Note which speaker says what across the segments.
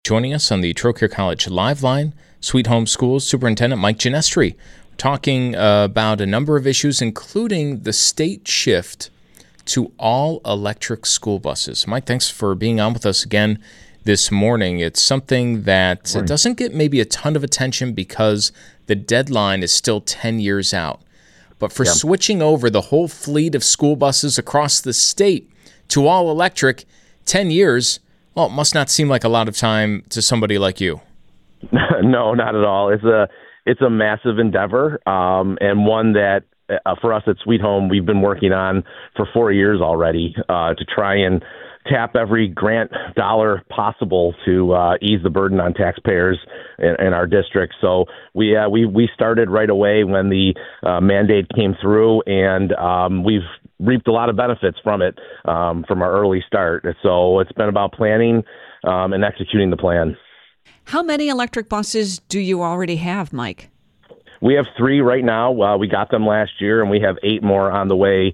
Speaker 1: Joining us on the Trocaire College Live Line, Sweet Home Schools Superintendent Mike Ginestri, talking about a number of issues, including the state shift to all-electric school buses. Mike, thanks for being on with us again this morning. It's something that doesn't get maybe a ton of attention because the deadline is still 10 years out. But for switching over the whole fleet of school buses across the state to all-electric, 10 years, well, it must not seem like a lot of time to somebody like you.
Speaker 2: No, not at all. It's a massive endeavor, and one that for us at Sweet Home we've been working on for 4 years already to try and tap every grant dollar possible to ease the burden on taxpayers in our district. So we started right away when the mandate came through, and we've reaped a lot of benefits from it from our early start. So it's been about planning and executing the plan.
Speaker 3: How many electric buses do you already have, Mike?
Speaker 2: We have 3 right now. We got them last year, and we have 8 more on the way.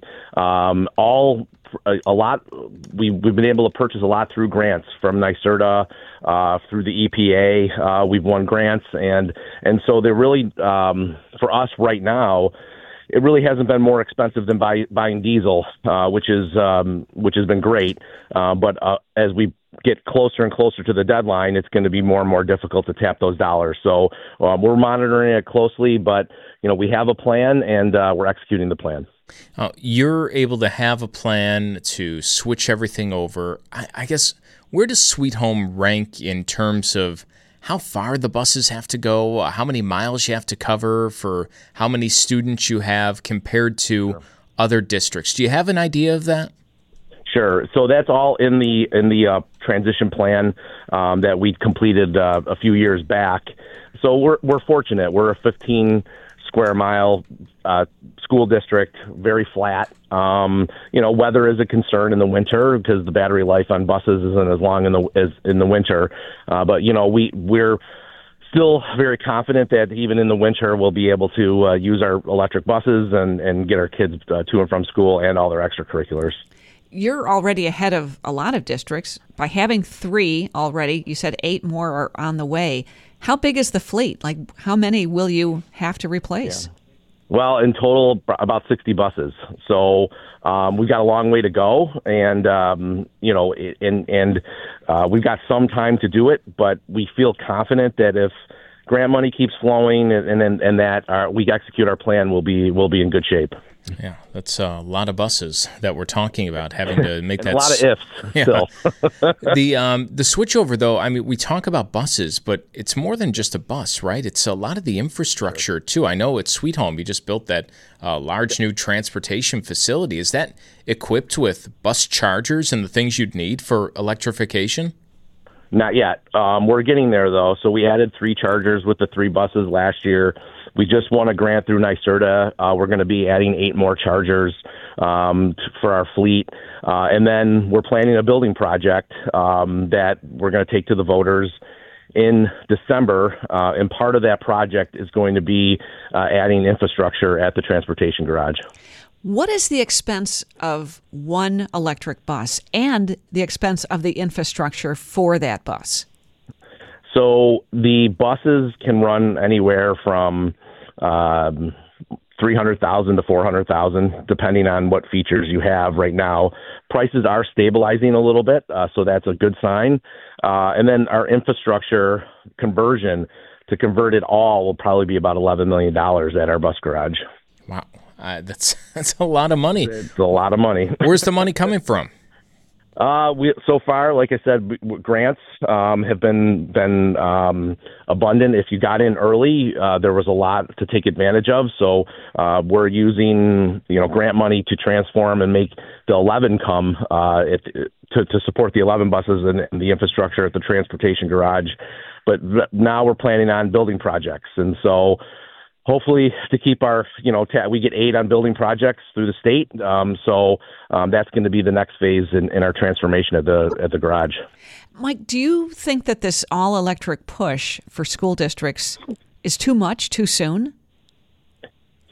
Speaker 2: A lot. We've been able to purchase a lot through grants from NYSERDA, through the EPA. We've won grants, and so they're really for us right now. It really hasn't been more expensive than buying diesel, which has been great. But as we get closer and closer to the deadline, it's going to be more and more difficult to tap those dollars. So we're monitoring it closely, but we have a plan, and we're executing the plan.
Speaker 1: You're able to have a plan to switch everything over. I guess, where does Sweet Home rank in terms of how far the buses have to go, how many miles you have to cover for how many students you have compared to other districts? Do you have an idea of that?
Speaker 2: Sure. So that's all in the transition plan that we completed a few years back. So we're fortunate. We're a 15 square mile school district, very flat. Weather is a concern in the winter because the battery life on buses isn't as long as in the winter. But we're still very confident that even in the winter we'll be able to use our electric buses and get our kids to and from school and all their extracurriculars.
Speaker 3: You're already ahead of a lot of districts. By having 3 already, you said 8 more are on the way. How big is the fleet? Like, how many will you have to replace?
Speaker 2: Yeah. Well, in total, about 60 buses. So we've got a long way to go, and we've got some time to do it. But we feel confident that if grant money keeps flowing and that we execute our plan, we'll be in good shape.
Speaker 1: Yeah, that's a lot of buses that we're talking about, having to make that.
Speaker 2: A lot of ifs still.
Speaker 1: The switchover, though, I mean, we talk about buses, but it's more than just a bus, right? It's a lot of the infrastructure, too. I know at Sweet Home, you just built that large new transportation facility. Is that equipped with bus chargers and the things you'd need for electrification?
Speaker 2: Not yet. We're getting there, though. So we added 3 chargers with the 3 buses last year. We just won a grant through NYSERDA. We're going to be adding 8 more chargers for our fleet. And then we're planning a building project that we're going to take to the voters in December. And part of that project is going to be adding infrastructure at the transportation garage.
Speaker 3: What is the expense of one electric bus and the expense of the infrastructure for that bus?
Speaker 2: So the buses can run anywhere from $300,000 to $400,000, depending on what features you have right now. Prices are stabilizing a little bit, so that's a good sign. And then our infrastructure conversion to convert it all will probably be about $11 million at our bus garage.
Speaker 1: Wow. That's a lot of money.
Speaker 2: It's a lot of money.
Speaker 1: Where's the money coming from?
Speaker 2: So far, like I said, grants have been abundant. If you got in early, there was a lot to take advantage of. So we're using grant money to transform and make the 11 come to support the 11 buses and the infrastructure at the transportation garage. But now we're planning on building projects, and so hopefully to keep our, we get 8 on building projects through the state. So that's going to be the next phase in our transformation at the garage.
Speaker 3: Mike, do you think that this all-electric push for school districts is too much, too soon?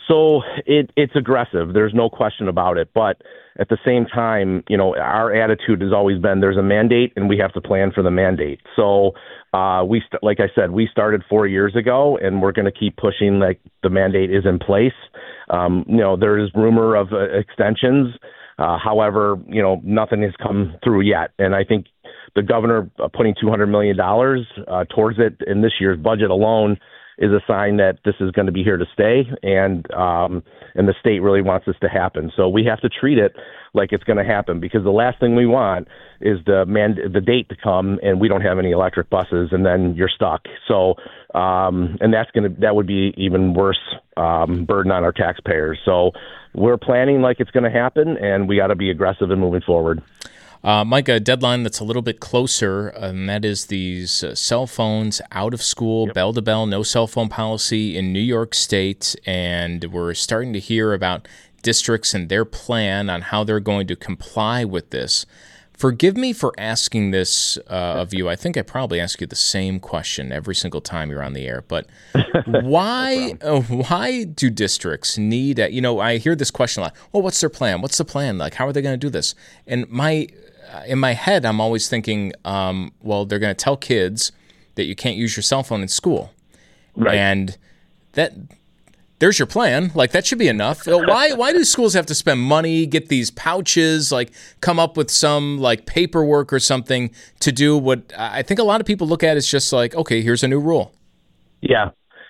Speaker 2: So it's aggressive. There's no question about it. But at the same time, our attitude has always been there's a mandate and we have to plan for the mandate. So like I said, we started 4 years ago and we're going to keep pushing like the mandate is in place. There is rumor of extensions. However, nothing has come through yet. And I think the governor putting $200 million towards it in this year's budget alone is a sign that this is going to be here to stay, and the state really wants this to happen. So we have to treat it like it's going to happen, because the last thing we want is the date to come and we don't have any electric buses, and then you're stuck. So and that would be even worse burden on our taxpayers. So we're planning like it's going to happen, and we got to be aggressive in moving forward.
Speaker 1: Mike, a deadline that's a little bit closer, and that is these cell phones out of school, bell to bell, no cell phone policy in New York State. And we're starting to hear about districts and their plan on how they're going to comply with this. Forgive me for asking this of you. I think I probably ask you the same question every single time you're on the air. But why do districts need? I hear this question a lot. Well, what's their plan? What's the plan? Like, how are they going to do this? And in my head, I'm always thinking, well, they're going to tell kids that you can't use your cell phone in school,
Speaker 2: right?
Speaker 1: And there's your plan. Like, that should be enough. Why do schools have to spend money, get these pouches, like come up with some like paperwork or something to do what I think a lot of people look at as just like, okay, here's a new rule.
Speaker 2: Yeah.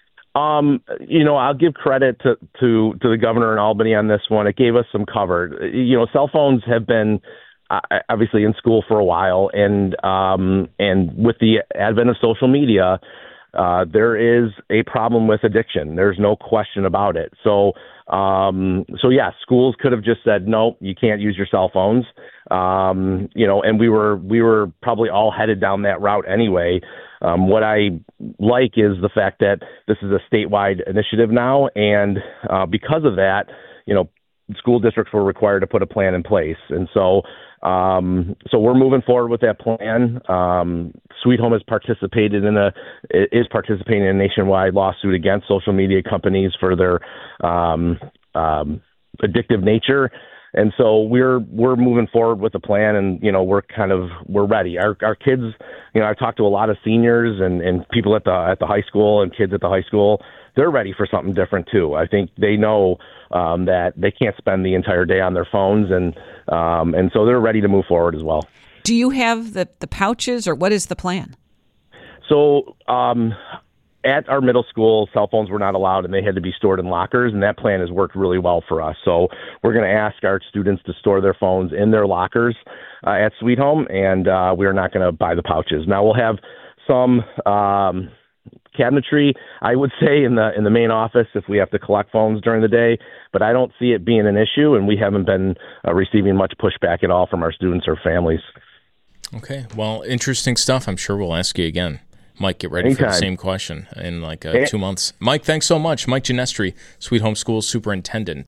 Speaker 2: I'll give credit to the governor in Albany on this one. It gave us some cover. Cell phones have been obviously in school for a while, and with the advent of social media, there is a problem with addiction. There's no question about it. So yeah, schools could have just said, no, you can't use your cell phones. And we were probably all headed down that route anyway. What I like is the fact that this is a statewide initiative now. And because of that, school districts were required to put a plan in place. And so we're moving forward with that plan. Sweet Home is participating in a nationwide lawsuit against social media companies for their addictive nature. And so we're moving forward with the plan, and we're ready. Our kids, I've talked to a lot of seniors and people at the high school and kids at the high school. They're ready for something different too. I think they know that they can't spend the entire day on their phones, and so they're ready to move forward as well.
Speaker 3: Do you have the pouches, or what is the plan?
Speaker 2: So at our middle school, cell phones were not allowed, and they had to be stored in lockers, and that plan has worked really well for us. So we're going to ask our students to store their phones in their lockers at Sweet Home, and we're not going to buy the pouches. Now, we'll have some cabinetry, I would say, in the main office if we have to collect phones during the day, but I don't see it being an issue, and we haven't been receiving much pushback at all from our students or families.
Speaker 1: Okay, well, interesting stuff. I'm sure we'll ask you again. Mike, get ready
Speaker 2: Anytime.
Speaker 1: for the same question in 2 months. Mike, thanks so much. Mike Ginestri, Sweet Home Schools Superintendent.